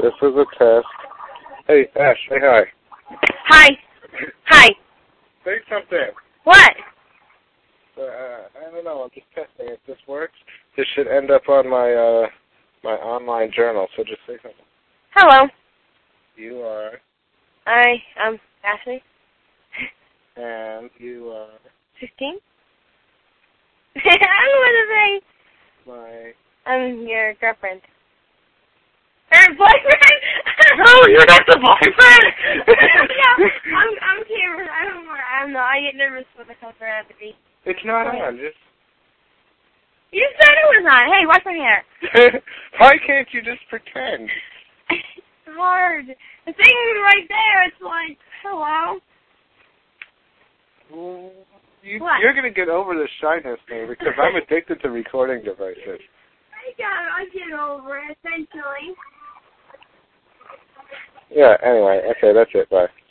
This is a test. Hey, Ash, say hi. Hi. Hi. Say something. What? I don't know. I'm just testing. If this works, this should end up on my my online journal. So just say something. Hello. You are. I am Ashley. And you are. 16. I don't know what to say. My. I'm your girlfriend. Or boyfriend? No, you're not the boyfriend. No, I'm Cameron. I don't know. I get nervous when the comes around to be. It's not on. Just. You said it was on. Hey, wash my hair. Why can't you just pretend? It's hard. The thing is right there. It's like, hello. You're going to get over the shyness thing because I'm addicted to recording devices. I get over it eventually. Yeah, anyway. Okay, that's it. Bye.